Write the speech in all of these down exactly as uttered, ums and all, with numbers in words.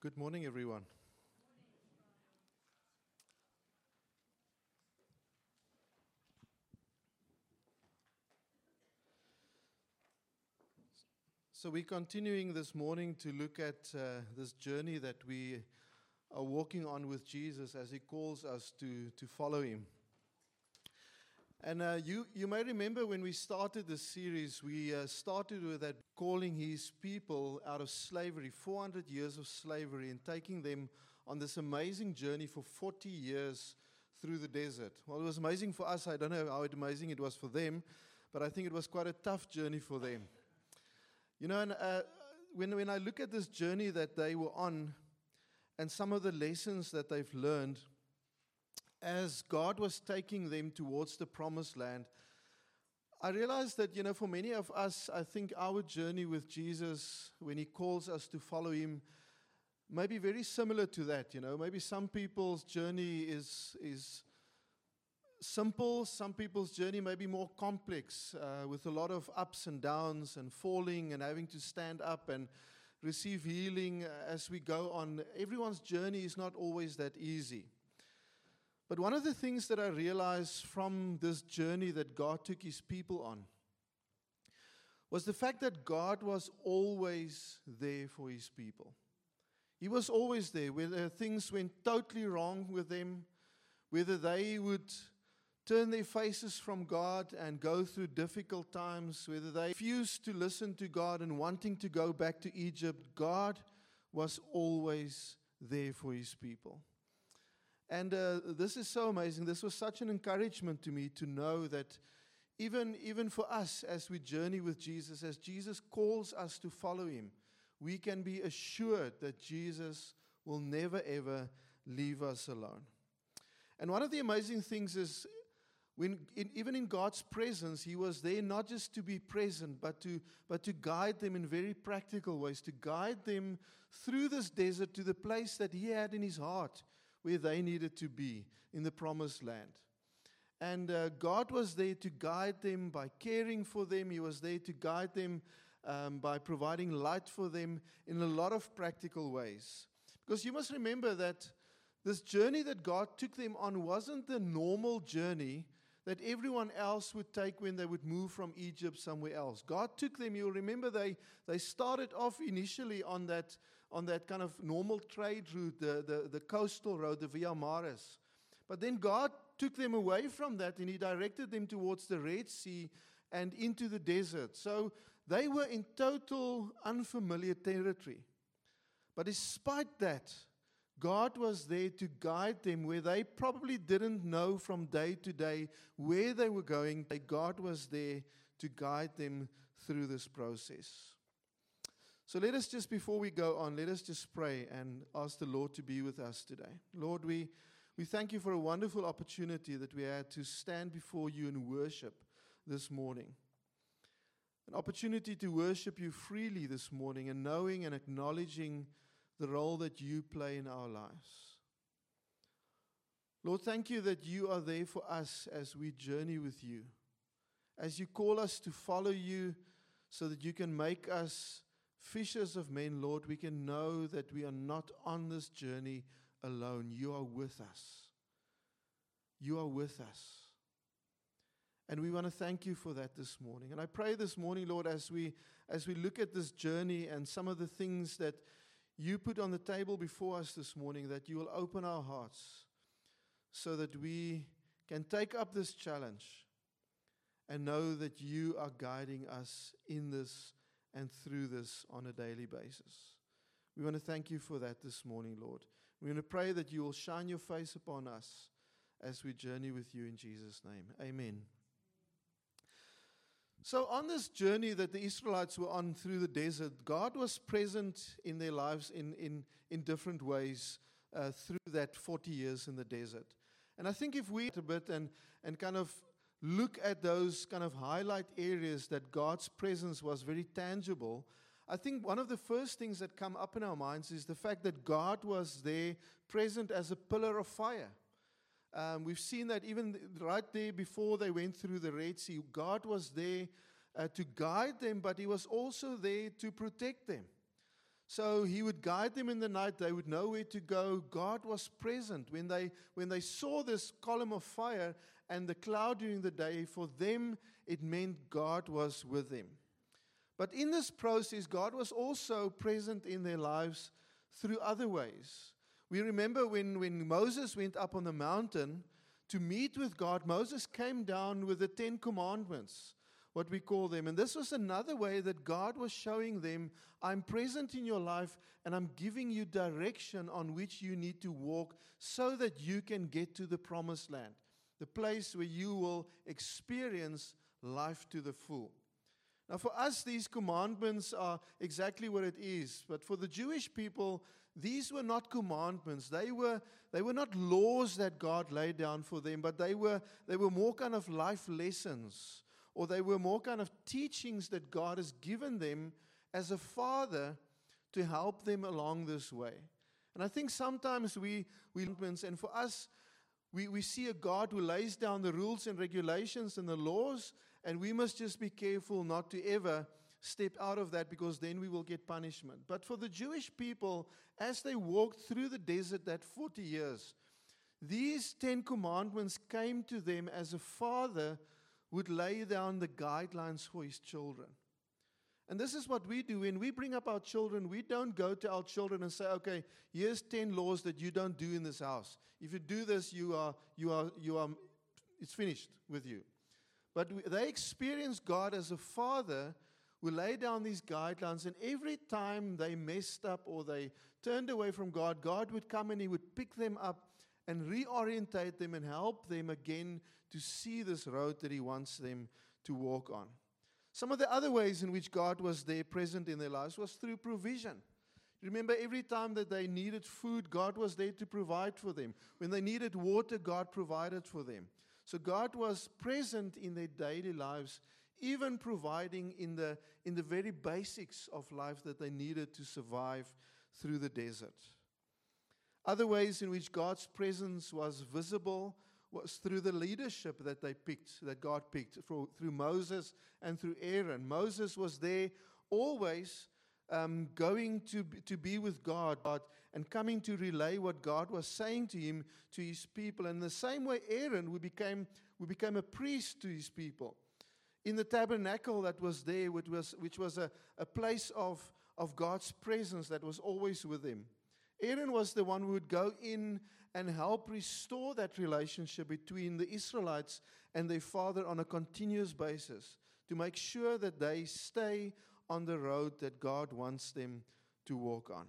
Good morning, everyone. So we're continuing this morning to look at uh, this journey that we are walking on with Jesus as He calls us to, to follow Him. And uh, you, you may remember when we started this series, we uh, started with that calling His people out of slavery, four hundred years of slavery, and taking them on this amazing journey for forty years through the desert. Well, it was amazing for us. I don't know how amazing it was for them, but I think it was quite a tough journey for them. You know, and uh, when, when I look at this journey that they were on and some of the lessons that they've learned, as God was taking them towards the promised land, I realized that, you know, for many of us, I think our journey with Jesus, when He calls us to follow Him, may be very similar to that, you know. Maybe some people's journey is is simple, some people's journey may be more complex, uh, with a lot of ups and downs and falling and having to stand up and receive healing as we go on. Everyone's journey is not always that easy. But one of the things that I realized from this journey that God took His people on was the fact that God was always there for His people. He was always there, whether things went totally wrong with them, whether they would turn their faces from God and go through difficult times, whether they refused to listen to God and wanting to go back to Egypt, God was always there for His people. And uh, this is so amazing. This was such an encouragement to me to know that even, even for us as we journey with Jesus, as Jesus calls us to follow Him, we can be assured that Jesus will never ever leave us alone. And one of the amazing things is, when in, even in God's presence, He was there not just to be present, but to but to guide them in very practical ways, to guide them through this desert to the place that He had in His heart, where they needed to be, in the promised land. And uh, God was there to guide them by caring for them. He was there to guide them um, by providing light for them in a lot of practical ways. Because you must remember that this journey that God took them on wasn't the normal journey that everyone else would take when they would move from Egypt somewhere else. God took them, you'll remember they, they started off initially on that on that kind of normal trade route, the, the, the coastal road, the Via Maris. But then God took them away from that and He directed them towards the Red Sea and into the desert. So they were in total unfamiliar territory. But despite that, God was there to guide them where they probably didn't know from day to day where they were going. God was there to guide them through this process. So let us just, before we go on, let us just pray and ask the Lord to be with us today. Lord, we, we thank You for a wonderful opportunity that we had to stand before You and worship this morning. An opportunity to worship You freely this morning and knowing and acknowledging the role that You play in our lives. Lord, thank You that You are there for us as we journey with You, as You call us to follow You so that You can make us fishers of men. Lord, we can know that we are not on this journey alone. You are with us. You are with us. And we want to thank You for that this morning. And I pray this morning, Lord, as we as we look at this journey and some of the things that You put on the table before us this morning, that You will open our hearts so that we can take up this challenge and know that You are guiding us in this and through this on a daily basis. We want to thank You for that this morning, Lord. We want to pray that You will shine Your face upon us as we journey with You in Jesus' name. Amen. So on this journey that the Israelites were on through the desert, God was present in their lives in, in, in different ways uh, through that forty years in the desert. And I think if we a bit and, and kind of look at those kind of highlight areas that God's presence was very tangible, I think one of the first things that come up in our minds is the fact that God was there present as a pillar of fire. Um, we've seen that even right there before they went through the Red Sea, God was there uh, to guide them, but He was also there to protect them. So he would guide them in the night. They would know where to go. God was present. When they, when they saw this column of fire and the cloud during the day, for them it meant God was with them. But in this process, God was also present in their lives through other ways. We remember when, when Moses went up on the mountain to meet with God, Moses came down with the Ten Commandments, what we call them. And this was another way that God was showing them, I'm present in your life and I'm giving you direction on which you need to walk so that you can get to the promised land, the place where you will experience life to the full. Now for us, these commandments are exactly what it is. But for the Jewish people, these were not commandments. They were, they were not laws that God laid down for them, but they were, they were more kind of life lessons, or they were more kind of teachings that God has given them as a father to help them along this way. And I think sometimes we, we and for us, we, we see a God who lays down the rules and regulations and the laws, and we must just be careful not to ever step out of that, because then we will get punishment. But for the Jewish people, as they walked through the desert that forty years, these Ten Commandments came to them as a father would lay down the guidelines for his children. And this is what we do. When we bring up our children, we don't go to our children and say, okay, here's ten laws that you don't do in this house. If you do this, you are, you are, you are, it's finished with you. But we, they experience God as a father who laid down these guidelines, and every time they messed up or they turned away from God, God would come and he would pick them up and reorientate them and help them again to see this road that he wants them to walk on. Some of the other ways in which God was there present in their lives was through provision. Remember, every time that they needed food, God was there to provide for them. When they needed water, God provided for them. So God was present in their daily lives, even providing in the, in the very basics of life that they needed to survive through the desert. Other ways in which God's presence was visible was through the leadership that they picked, that God picked, for, through Moses and through Aaron. Moses was there always um, going to, to be with God and coming to relay what God was saying to him, to his people. And the same way Aaron, who became, who became a priest to his people. In the tabernacle that was there, which was, which was a, a place of, of God's presence that was always with him. Aaron was the one who would go in and help restore that relationship between the Israelites and their father on a continuous basis, to make sure that they stay on the road that God wants them to walk on.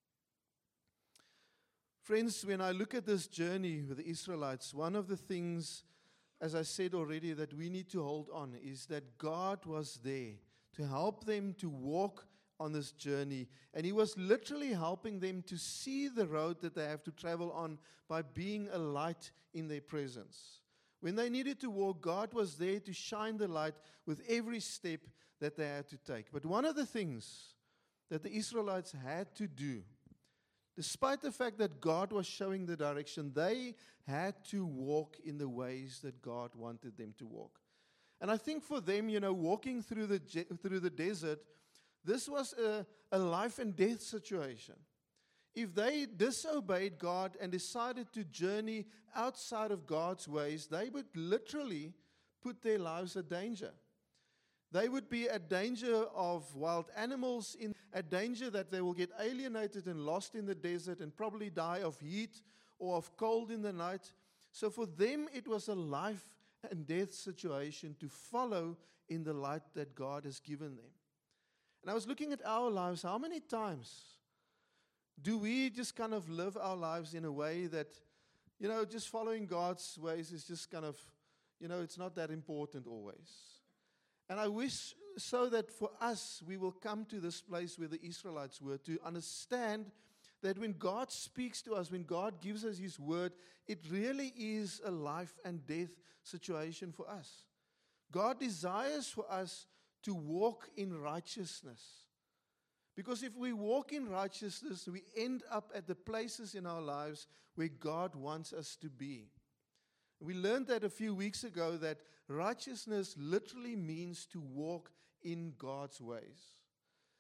Friends, when I look at this journey with the Israelites, one of the things, as I said already, that we need to hold on is that God was there to help them to walk on this journey. And he was literally helping them to see the road that they have to travel on by being a light in their presence. When they needed to walk, God was there to shine the light with every step that they had to take. But one of the things that the Israelites had to do, despite the fact that God was showing the direction, they had to walk in the ways that God wanted them to walk. And I think for them, you know, walking through the je- through the desert, this was a, a life and death situation. If they disobeyed God and decided to journey outside of God's ways, they would literally put their lives at danger. They would be at danger of wild animals, in at danger that they will get alienated and lost in the desert and probably die of heat or of cold in the night. So for them, it was a life and death situation to follow in the light that God has given them. And I was looking at our lives. How many times do we just kind of live our lives in a way that, you know, just following God's ways is just kind of, you know, it's not that important always. And I wish so that for us, we will come to this place where the Israelites were, to understand that when God speaks to us, when God gives us his word, it really is a life and death situation for us. God desires for us to walk in righteousness. Because if we walk in righteousness, we end up at the places in our lives where God wants us to be. We learned that a few weeks ago, that righteousness literally means to walk in God's ways.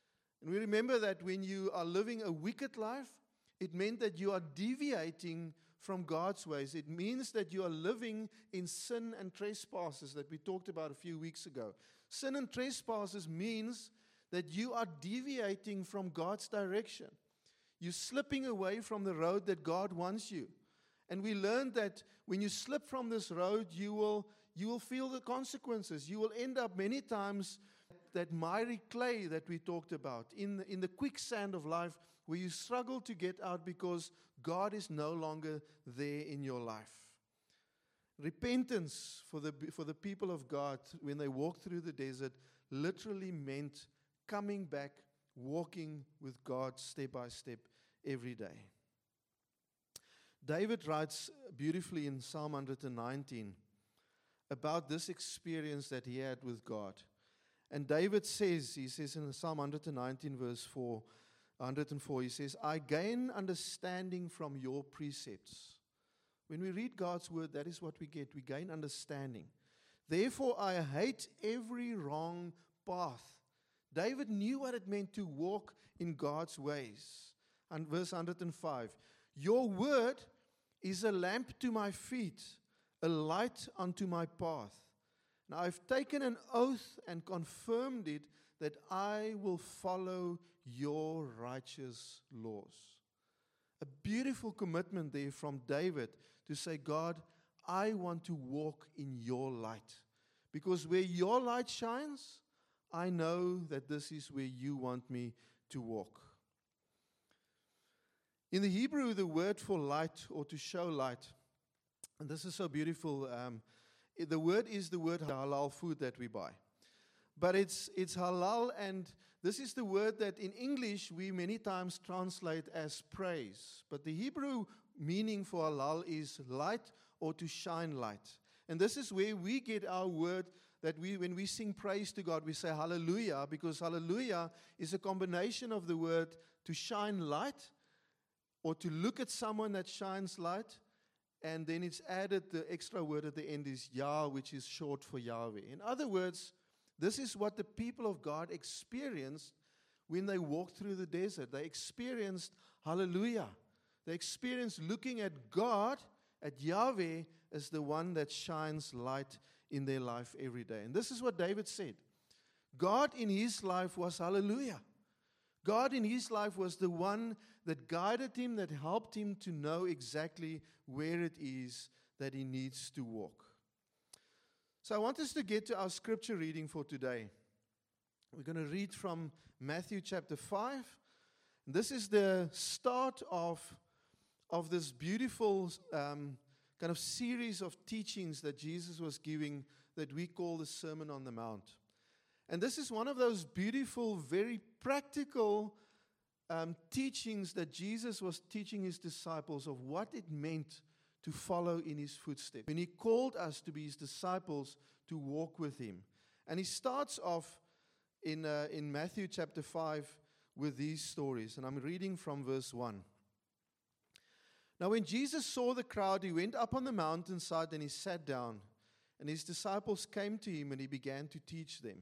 And we remember that when you are living a wicked life, it meant that you are deviating from God's ways. It means that you are living in sin and trespasses that we talked about a few weeks ago. Sin and trespasses means that you are deviating from God's direction. You're slipping away from the road that God wants you. And we learned that when you slip from this road, you will, you will feel the consequences. You will end up many times that miry clay that we talked about, in the, in the quicksand of life, where you struggle to get out because God is no longer there in your life. Repentance for the, for the people of God when they walked through the desert literally meant coming back, walking with God step by step every day. David writes beautifully in Psalm one nineteen about this experience that he had with God. And David says, he says in Psalm one nineteen verse four, one oh four, he says, I gain understanding from your precepts. When we read God's word, that is what we get. We gain understanding. Therefore, I hate every wrong path. David knew what it meant to walk in God's ways. And verse one oh five, your word is a lamp to my feet, a light unto my path. Now I've taken an oath and confirmed it that I will follow your righteous laws. A beautiful commitment there from David to say, God, I want to walk in your light. Because where your light shines, I know that this is where you want me to walk. In the Hebrew, the word for light or to show light, and this is so beautiful, um, the word is the word halal food that we buy. But it's it's halal, and this is the word that in English we many times translate as praise. But the Hebrew meaning for halal is light or to shine light. And this is where we get our word that we, when we sing praise to God, we say hallelujah, because hallelujah is a combination of the word to shine light or to look at someone that shines light. And then it's added, the extra word at the end is Yah, which is short for Yahweh. In other words, this is what the people of God experienced when they walked through the desert. They experienced hallelujah. They experienced looking at God, at Yahweh, as the one that shines light in their life every day. And this is what David said. God in his life was hallelujah. God in his life was the one that guided him, that helped him to know exactly where it is that he needs to walk. So I want us to get to our scripture reading for today. We're going to read from Matthew chapter five. This is the start of, of this beautiful um, kind of series of teachings that Jesus was giving that we call the Sermon on the Mount. And this is one of those beautiful, very practical um, teachings that Jesus was teaching his disciples of what it meant to follow in his footsteps. When he called us to be his disciples to walk with him. And he starts off in, uh, in Matthew chapter five with these stories. And I'm reading from verse one. Now when Jesus saw the crowd, he went up on the mountainside and he sat down. And his disciples came to him and he began to teach them.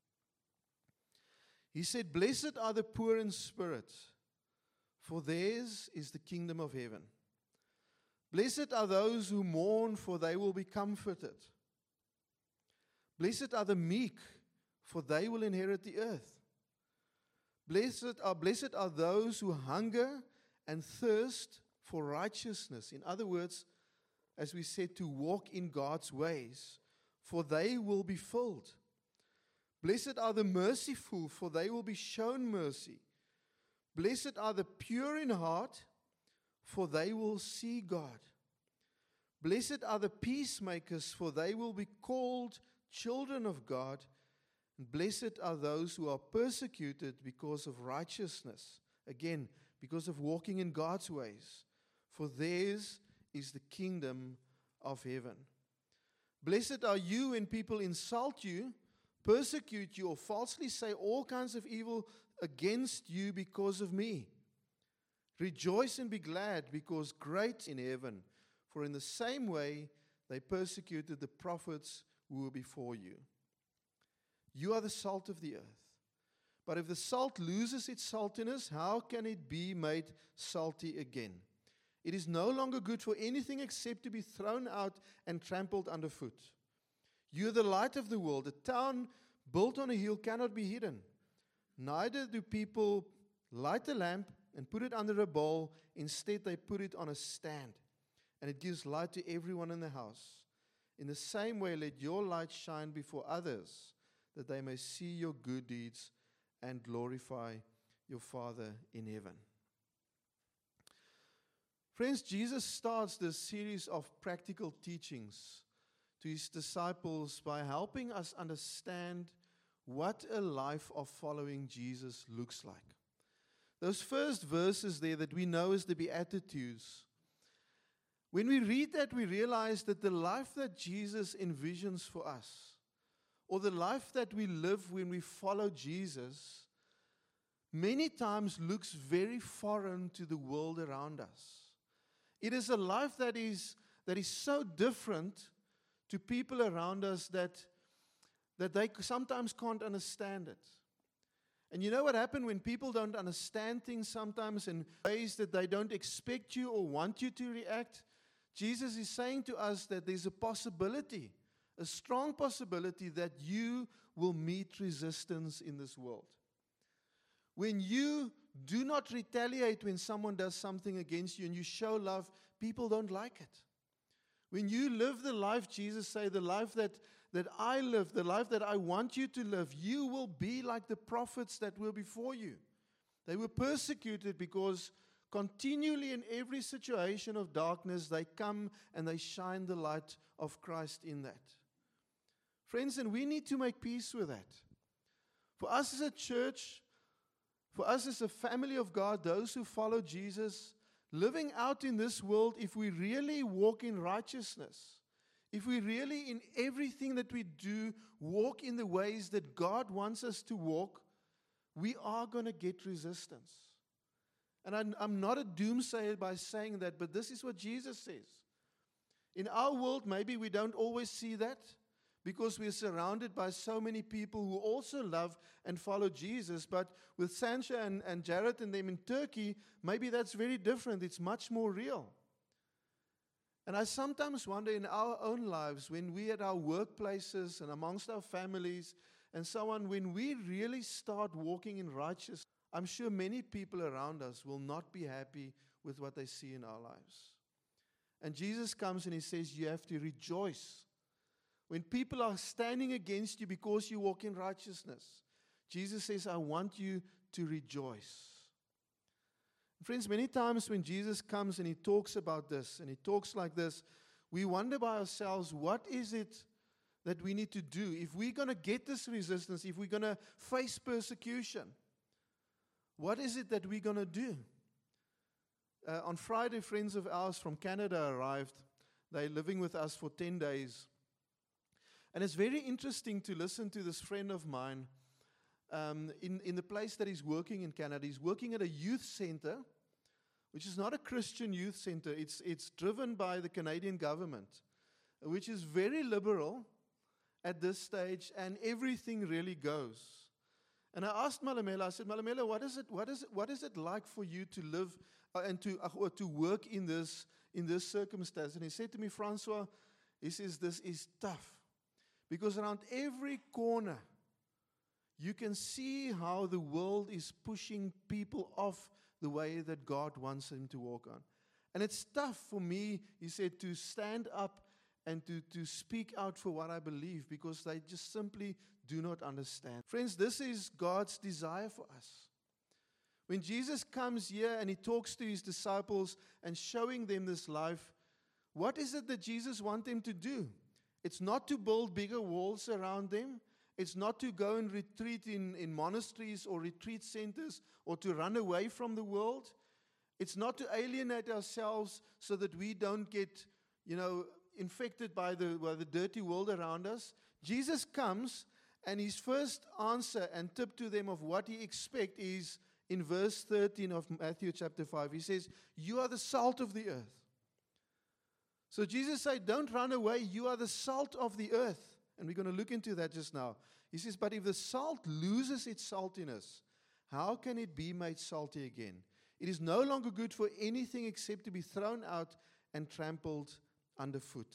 He said, "Blessed are the poor in spirit, for theirs is the kingdom of heaven. Blessed are those who mourn, for they will be comforted. Blessed are the meek, for they will inherit the earth. Blessed are, blessed are those who hunger and thirst for righteousness." In other words, as we said, to walk in God's ways, for they will be filled. Blessed are the merciful, for they will be shown mercy. Blessed are the pure in heart, for they will see God. Blessed are the peacemakers, for they will be called children of God. And blessed are those who are persecuted because of righteousness. Again, because of walking in God's ways. For theirs is the kingdom of heaven. Blessed are you when people insult you, persecute you, or falsely say all kinds of evil against you because of me. Rejoice and be glad, because great in heaven, for in the same way they persecuted the prophets who were before you. You are the salt of the earth. But if the salt loses its saltiness, how can it be made salty again? It is no longer good for anything except to be thrown out and trampled underfoot. You are the light of the world. A town built on a hill cannot be hidden. Neither do people light a lamp and put it under a bowl. Instead, they put it on a stand, and it gives light to everyone in the house. In the same way, let your light shine before others, that they may see your good deeds and glorify your Father in heaven. Friends, Jesus starts this series of practical teachings to his disciples by helping us understand what a life of following Jesus looks like. Those first verses there that we know as the Beatitudes, when we read that, we realize that the life that Jesus envisions for us, or the life that we live when we follow Jesus, many times looks very foreign to the world around us. It is a life that is, that is so different to people around us that, that they sometimes can't understand it. And you know what happens when people don't understand things sometimes in ways that they don't expect you or want you to react? Jesus is saying to us that there's a possibility, a strong possibility that you will meet resistance in this world. When you do not retaliate when someone does something against you and you show love, people don't like it. When you live the life, Jesus said, the life that, that I live, the life that I want you to live, you will be like the prophets that were before you. They were persecuted because continually in every situation of darkness, they come and they shine the light of Christ in that. Friends, and we need to make peace with that. For us as a church, for us as a family of God, those who follow Jesus, living out in this world, if we really walk in righteousness, if we really in everything that we do walk in the ways that God wants us to walk, we are going to get resistance. And I'm, I'm not a doomsayer by saying that, but this is what Jesus says. In our world, maybe we don't always see that, because we're surrounded by so many people who also love and follow Jesus. But with Sancha and, and Jared and them in Turkey, maybe that's very different. It's much more real. And I sometimes wonder in our own lives, when we at our workplaces and amongst our families and so on, when we really start walking in righteousness, I'm sure many people around us will not be happy with what they see in our lives. And Jesus comes and he says, you have to rejoice. When people are standing against you because you walk in righteousness, Jesus says, I want you to rejoice. Friends, many times when Jesus comes and he talks about this, and he talks like this, we wonder by ourselves, what is it that we need to do? If we're going to get this resistance, if we're going to face persecution, what is it that we're going to do? Uh, on Friday, friends of ours from Canada arrived. They're living with us for ten days. And it's very interesting to listen to this friend of mine um, in, in the place that he's working in Canada. He's working at a youth center, which is not a Christian youth center. It's, it's driven by the Canadian government, which is very liberal at this stage, and everything really goes. And I asked Malamela, I said, Malamela, what is it, what is it, what is it like for you to live uh, and to, uh, or to work in this, in this circumstance? And he said to me, Francois, he says, this is tough. Because around every corner, you can see how the world is pushing people off the way that God wants them to walk on. And it's tough for me, he said, to stand up and to, to speak out for what I believe, because they just simply do not understand. Friends, this is God's desire for us. When Jesus comes here and he talks to his disciples and showing them this life, what is it that Jesus wants them to do? It's not to build bigger walls around them. It's not to go and retreat in, in monasteries or retreat centers or to run away from the world. It's not to alienate ourselves so that we don't get, you know, infected by the, by the dirty world around us. Jesus comes, and his first answer and tip to them of what he expects is in verse thirteen of Matthew chapter five. He says, you are the salt of the earth. So Jesus said, don't run away, you are the salt of the earth. And we're going to look into that just now. He says, but if the salt loses its saltiness, how can it be made salty again? It is no longer good for anything except to be thrown out and trampled underfoot.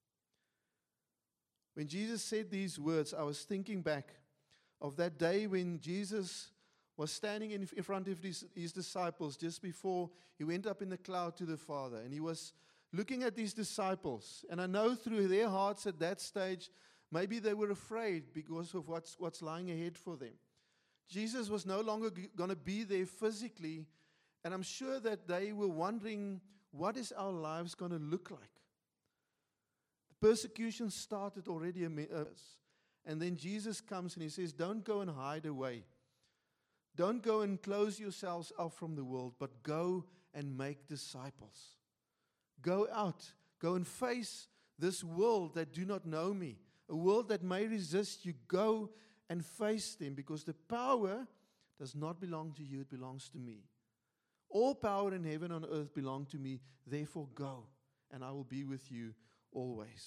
When Jesus said these words, I was thinking back of that day when Jesus was standing in front of his, his disciples just before he went up in the cloud to the Father. And he was looking at these disciples. And I know through their hearts at that stage, maybe they were afraid because of what's, what's lying ahead for them. Jesus was no longer g- going to be there physically. And I'm sure that they were wondering, what is our lives going to look like? The persecution started already a minute. And then Jesus comes and he says, don't go and hide away. Don't go and close yourselves off from the world, but go and make disciples. Go out. Go and face this world that do not know me. A world that may resist you. Go and face them, because the power does not belong to you, it belongs to me. All power in heaven and on earth belong to me. Therefore go, and I will be with you always.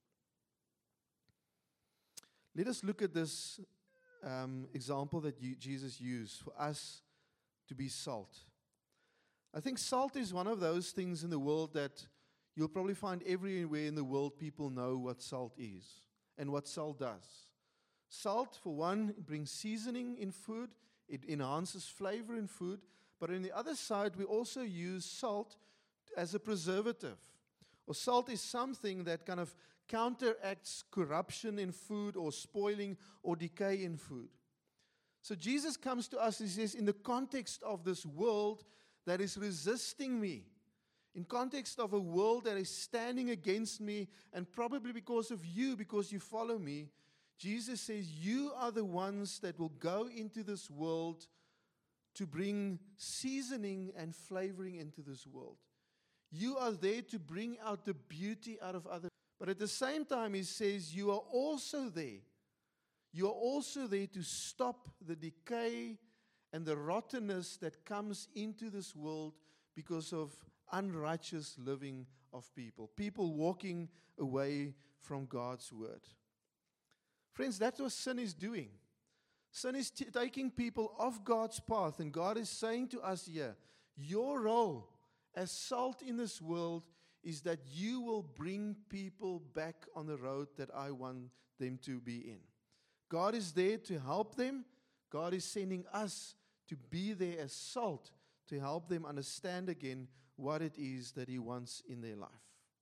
Let us look at this um, example that you, Jesus used for us to be salt. I think salt is one of those things in the world that you'll probably find everywhere in the world people know what salt is and what salt does. Salt, for one, brings seasoning in food. It enhances flavor in food. But on the other side, we also use salt as a preservative. Or salt is something that kind of counteracts corruption in food or spoiling or decay in food. So Jesus comes to us and says, in the context of this world that is resisting me, in context of a world that is standing against me, and probably because of you, because you follow me, Jesus says, you are the ones that will go into this world to bring seasoning and flavoring into this world. You are there to bring out the beauty out of others. But at the same time, he says, you are also there. You are also there to stop the decay and the rottenness that comes into this world because of unrighteous living of people. People walking away from God's word. Friends, that's what sin is doing. Sin is t- taking people off God's path. And God is saying to us here, your role as salt in this world is that you will bring people back on the road that I want them to be in. God is there to help them. God is sending us to be there as salt to help them understand again what it is that He wants in their life.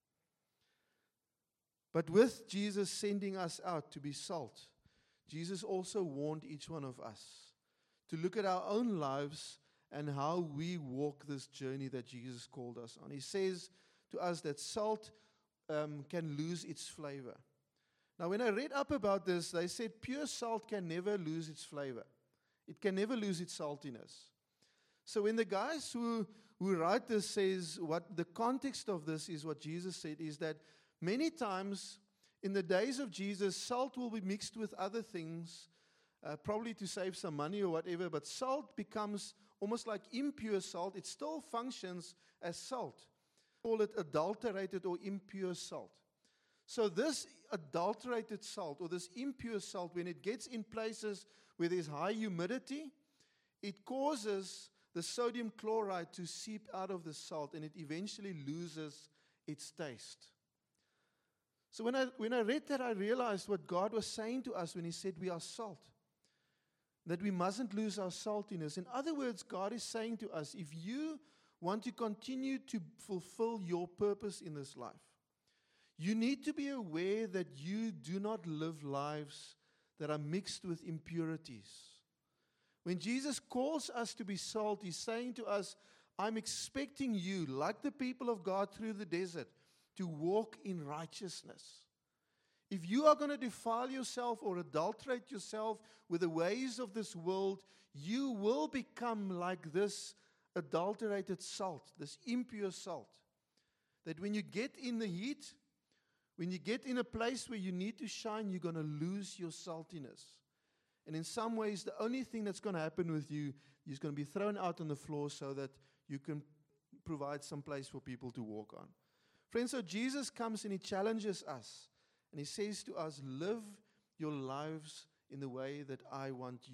But with Jesus sending us out to be salt, Jesus also warned each one of us to look at our own lives and how we walk this journey that Jesus called us on. He says to us that salt um, can lose its flavor. Now, when I read up about this, they said pure salt can never lose its flavor. It can never lose its saltiness. So when the guys who, who write this says what the context of this is, what Jesus said is that many times in the days of Jesus, salt will be mixed with other things, uh, probably to save some money or whatever, but salt becomes almost like impure salt. It still functions as salt. We call it adulterated or impure salt. So this adulterated salt or this impure salt, when it gets in places where there's high humidity, it causes the sodium chloride to seep out of the salt and it eventually loses its taste. So when I, when I read that, I realized what God was saying to us when He said we are salt. That we mustn't lose our saltiness. In other words, God is saying to us, if you want to continue to fulfill your purpose in this life, you need to be aware that you do not live lives that are mixed with impurities. When Jesus calls us to be salt, He's saying to us, I'm expecting you, like the people of God through the desert, to walk in righteousness. If you are going to defile yourself or adulterate yourself with the ways of this world, you will become like this adulterated salt, this impure salt. That when you get in the heat, when you get in a place where you need to shine, you're going to lose your saltiness. And in some ways, the only thing that's going to happen with you is going to be thrown out on the floor so that you can provide some place for people to walk on. Friends, so Jesus comes and He challenges us. And He says to us, live your lives in the way that I want you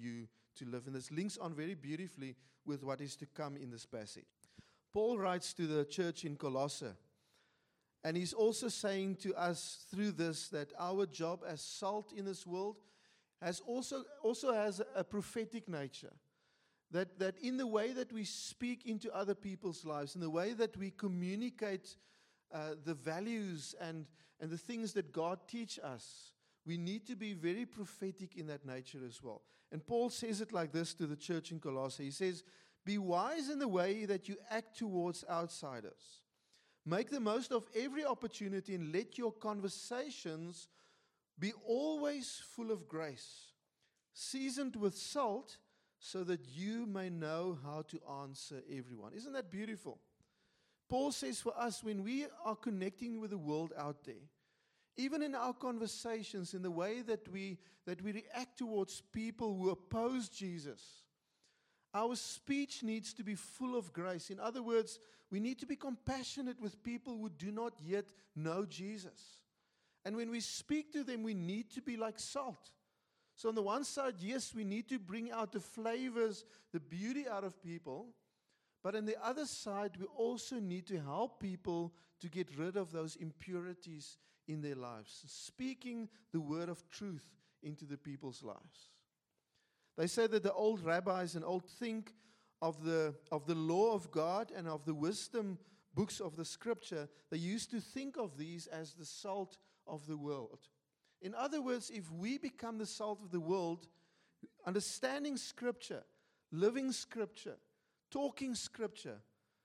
to live. And this links on very beautifully with what is to come in this passage. Paul writes to the church in Colossae, and he's also saying to us through this that our job as salt in this world has also, also has a prophetic nature. That, that in the way that we speak into other people's lives, in the way that we communicate uh, the values and, and the things that God teach us, we need to be very prophetic in that nature as well. And Paul says it like this to the church in Colossae. He says, be wise in the way that you act towards outsiders. Make the most of every opportunity and let your conversations be always full of grace, seasoned with salt, so that you may know how to answer everyone. Isn't that beautiful? Paul says for us, when we are connecting with the world out there, even in our conversations, in the way that we that we react towards people who oppose Jesus, our speech needs to be full of grace. In other words, we need to be compassionate with people who do not yet know Jesus. And when we speak to them, we need to be like salt. So on the one side, yes, we need to bring out the flavors, the beauty out of people. But on the other side, we also need to help people to get rid of those impurities in their lives, speaking the word of truth into the people's lives. They say that the old rabbis and old think of the, of the law of God and of the wisdom books of the scripture. They used to think of these as the salt of the world. In other words, if we become the salt of the world, understanding Scripture, living Scripture, talking Scripture,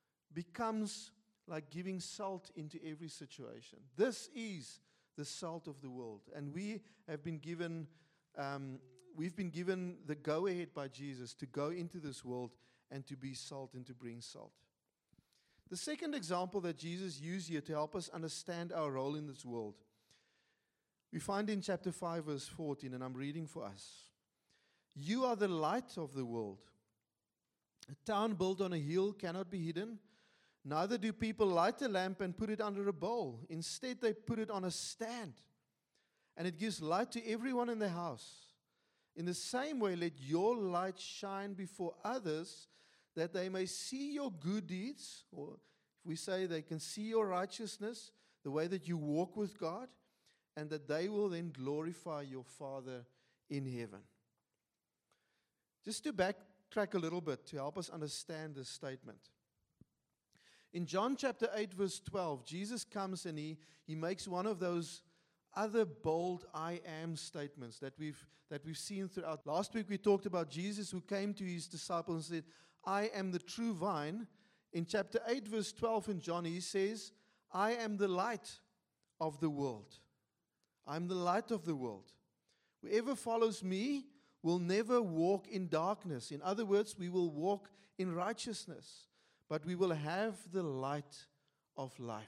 becomes like giving salt into every situation. This is the salt of the world. And we have been given, um, we've been given the go-ahead by Jesus to go into this world and to be salt and to bring salt. The second example that Jesus used here to help us understand our role in this world, we find in chapter five, verse fourteen, and I'm reading for us. You are the light of the world. A town built on a hill cannot be hidden. Neither do people light a lamp and put it under a bowl. Instead, they put it on a stand, and it gives light to everyone in the house. In the same way, let your light shine before others, that they may see your good deeds, or if we say they can see your righteousness, the way that you walk with God, and that they will then glorify your Father in heaven. Just to backtrack a little bit to help us understand this statement. In John chapter eight, verse twelve, Jesus comes and he, he makes one of those other bold I am statements that we've, that we've seen throughout. Last week we talked about Jesus who came to his disciples and said, I am the true vine. In chapter eight, verse twelve in John, he says, I am the light of the world. I'm the light of the world. Whoever follows me will never walk in darkness. In other words, we will walk in righteousness, but we will have the light of life.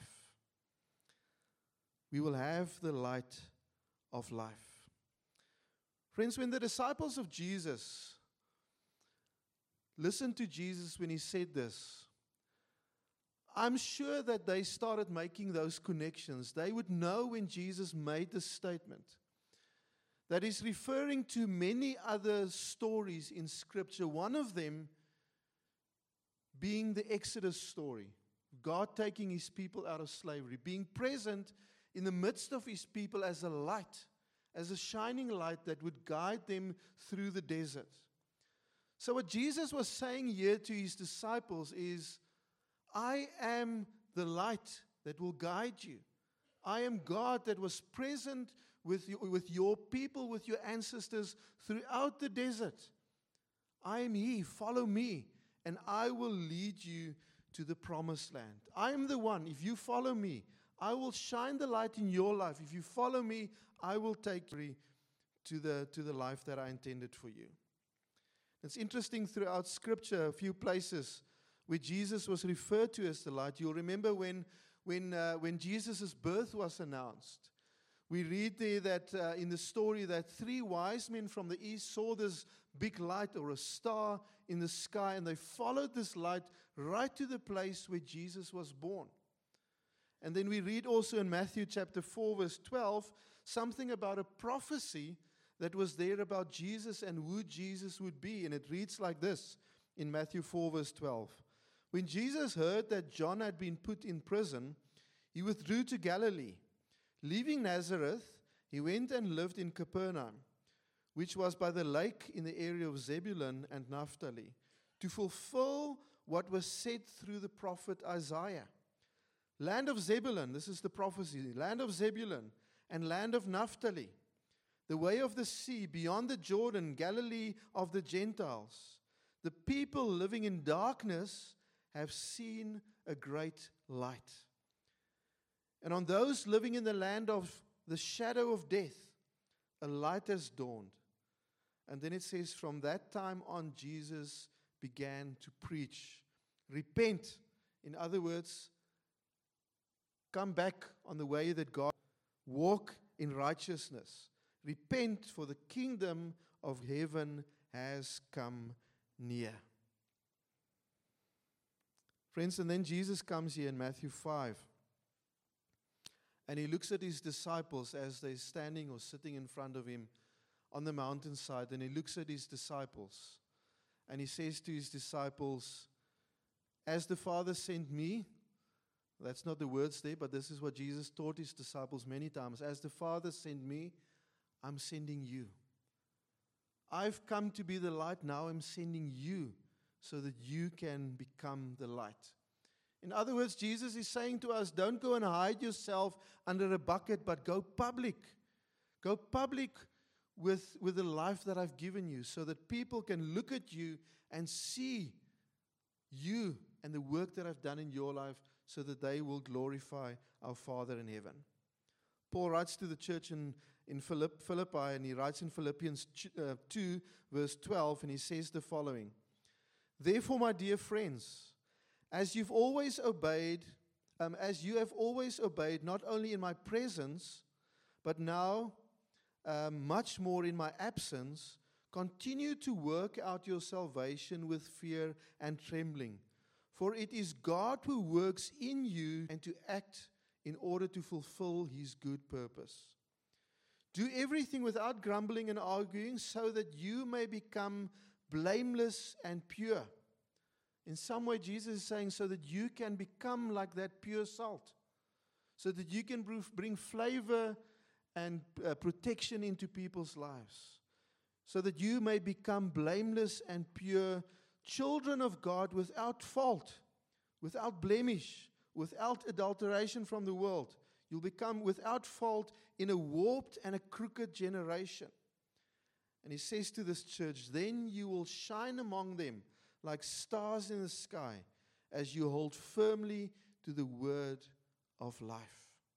We will have the light of life. Friends, when the disciples of Jesus listened to Jesus when he said this, I'm sure that they started making those connections. They would know when Jesus made this statement that is referring to many other stories in Scripture. One of them being the Exodus story, God taking his people out of slavery, being present in the midst of his people as a light, as a shining light that would guide them through the desert. So what Jesus was saying here to his disciples is, I am the light that will guide you. I am God that was present with you, with your people, with your ancestors throughout the desert. I am He. Follow me, and I will lead you to the promised land. I am the one. If you follow me, I will shine the light in your life. If you follow me, I will take you to the, to the life that I intended for you. It's interesting throughout Scripture, a few places where Jesus was referred to as the light. You'll remember when, when, uh, when Jesus' birth was announced. We read there that uh, in the story that three wise men from the east saw this big light or a star in the sky, and they followed this light right to the place where Jesus was born. And then we read also in Matthew chapter four, verse twelve, something about a prophecy that was there about Jesus and who Jesus would be. And it reads like this in Matthew four, verse twelve. When Jesus heard that John had been put in prison, he withdrew to Galilee. Leaving Nazareth, he went and lived in Capernaum, which was by the lake in the area of Zebulun and Naphtali, to fulfill what was said through the prophet Isaiah. Land of Zebulun, this is the prophecy, land of Zebulun and land of Naphtali, the way of the sea beyond the Jordan, Galilee of the Gentiles. The people living in darkness have seen a great light. And on those living in the land of the shadow of death, a light has dawned. And then it says, from that time on, Jesus began to preach. Repent. In other words, come back on the way that God, walk in righteousness. Repent, for the kingdom of heaven has come near. Friends, and then Jesus comes here in Matthew five. And he looks at his disciples as they're standing or sitting in front of him on the mountainside. And he looks at his disciples. And he says to his disciples, as the Father sent me, that's not the words there, but this is what Jesus taught his disciples many times. As the Father sent me, I'm sending you. I've come to be the light, now I'm sending you so that you can become the light. In other words, Jesus is saying to us, don't go and hide yourself under a bucket, but go public. Go public with, with the life that I've given you so that people can look at you and see you and the work that I've done in your life so that they will glorify our Father in heaven. Paul writes to the church in, in Philipp, Philippi, and he writes in Philippians two, verse twelve, and he says the following. Therefore, my dear friends, as you've always obeyed, um, as you have always obeyed, not only in my presence, but now um, much more in my absence, continue to work out your salvation with fear and trembling. For it is God who works in you and to act in order to fulfill his good purpose. Do everything without grumbling and arguing, so that you may become blameless and pure. In some way, Jesus is saying so that you can become like that pure salt, so that you can bring flavor and uh, protection into people's lives, so that you may become blameless and pure, children of God without fault, without blemish, without adulteration from the world. You'll become without fault in a warped and a crooked generation. And he says to this church, then you will shine among them like stars in the sky as you hold firmly to the word of life.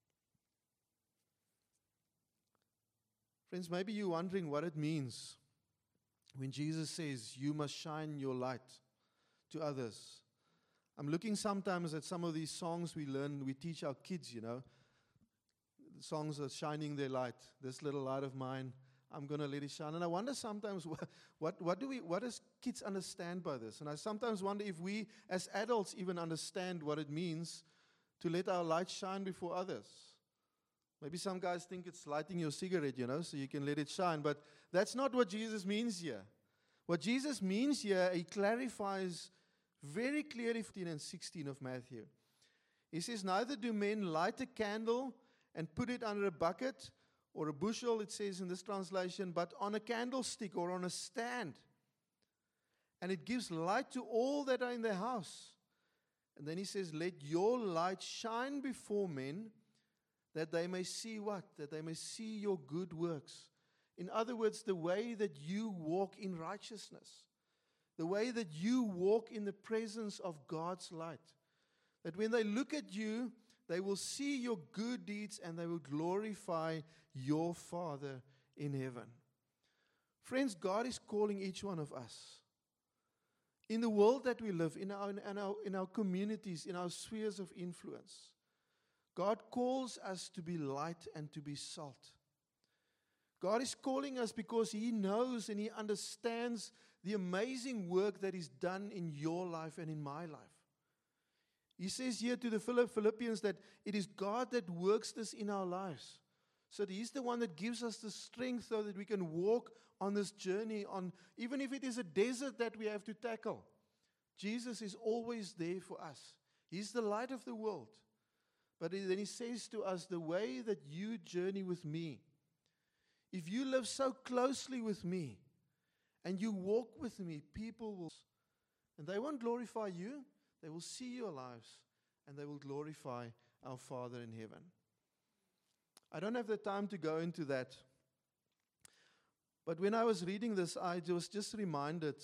Friends, maybe you're wondering what it means when Jesus says you must shine your light to others. I'm looking sometimes at some of these songs we learn, we teach our kids, you know. The songs are shining their light. This little light of mine, I'm going to let it shine. And I wonder sometimes, what, what, what do we, what does kids understand by this? And I sometimes wonder if we as adults even understand what it means to let our light shine before others. Maybe some guys think it's lighting your cigarette, you know, so you can let it shine. But that's not what Jesus means here. What Jesus means here, he clarifies very clearly fifteen and sixteen of Matthew. He says, neither do men light a candle and put it under a bucket or a bushel, it says in this translation, but on a candlestick or on a stand. And it gives light to all that are in the house. And then he says, let your light shine before men, that they may see what? That they may see your good works. In other words, the way that you walk in righteousness. The way that you walk in the presence of God's light. That when they look at you, they will see your good deeds and they will glorify your Father in heaven. Friends, God is calling each one of us. In the world that we live, in our, in our, in our communities, in our spheres of influence, God calls us to be light and to be salt. God is calling us because he knows and he understands the amazing work that is done in your life and in my life. He says here to the Philippians that it is God that works this in our lives So that He's the one that gives us the strength so that we can walk on this journey, on even if it is a desert that we have to tackle. Jesus is always there for us. He's the light of the world. But then He says to us, the way that you journey with me, if you live so closely with me and you walk with me, people will, and they won't glorify you, they will see your lives and they will glorify our Father in heaven. I don't have the time to go into that. But when I was reading this, I was just reminded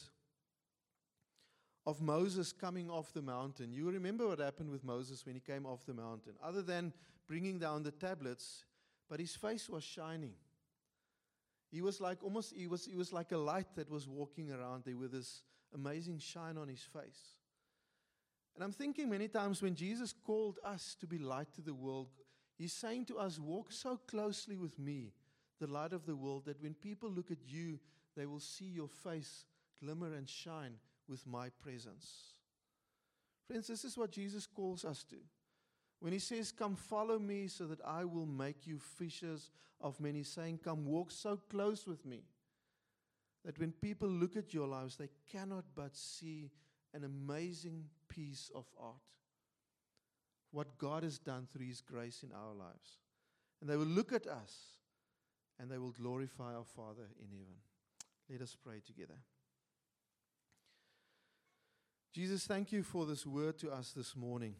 of Moses coming off the mountain. You remember what happened with Moses when he came off the mountain. Other than bringing down the tablets, but his face was shining. He was like almost, he was, he was like a light that was walking around there with this amazing shine on his face. And I'm thinking many times when Jesus called us to be light to the world, He's saying to us, walk so closely with me, the light of the world, that when people look at you, they will see your face glimmer and shine with my presence. Friends, this is what Jesus calls us to. When He says, come follow me so that I will make you fishers of men, He's saying, come walk so close with me that when people look at your lives, they cannot but see an amazing piece of art. What God has done through His grace in our lives. And they will look at us and they will glorify our Father in heaven. Let us pray together. Jesus, thank you for this word to us this morning.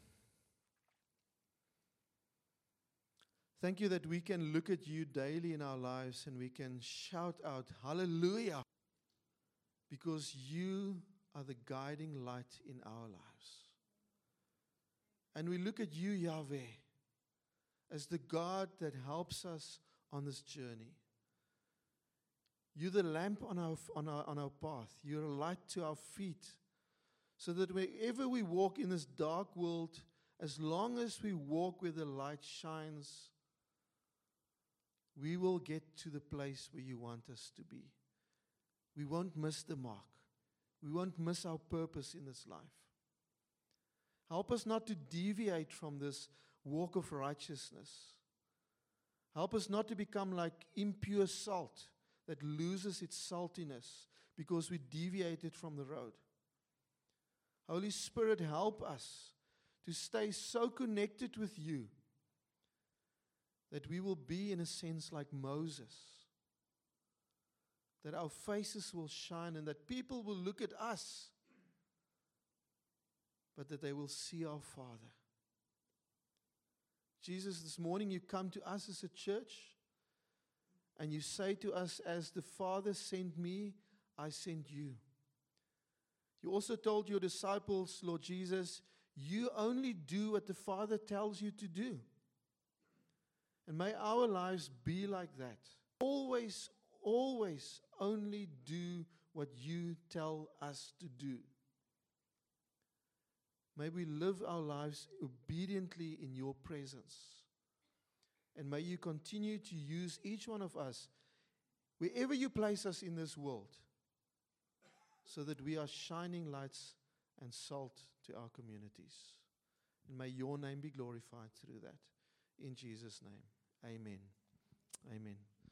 Thank you that we can look at you daily in our lives and we can shout out, hallelujah, because you are the guiding light in our lives. And we look at you, Yahweh, as the God that helps us on this journey. You're the lamp on our, on our, on our path. You're a light to our feet. So that wherever we walk in this dark world, as long as we walk where the light shines, we will get to the place where you want us to be. We won't miss the mark. We won't miss our purpose in this life. Help us not to deviate from this walk of righteousness. Help us not to become like impure salt that loses its saltiness because we deviated from the road. Holy Spirit, help us to stay so connected with you that we will be, in a sense, like Moses. That our faces will shine and that people will look at us, but that they will see our Father. Jesus, this morning you come to us as a church and you say to us, as the Father sent me, I send you. You also told your disciples, Lord Jesus, you only do what the Father tells you to do. And may our lives be like that. Always, always only do what you tell us to do. May we live our lives obediently in your presence. And may you continue to use each one of us, wherever you place us in this world, so that we are shining lights and salt to our communities. And may your name be glorified through that. In Jesus' name, amen. Amen.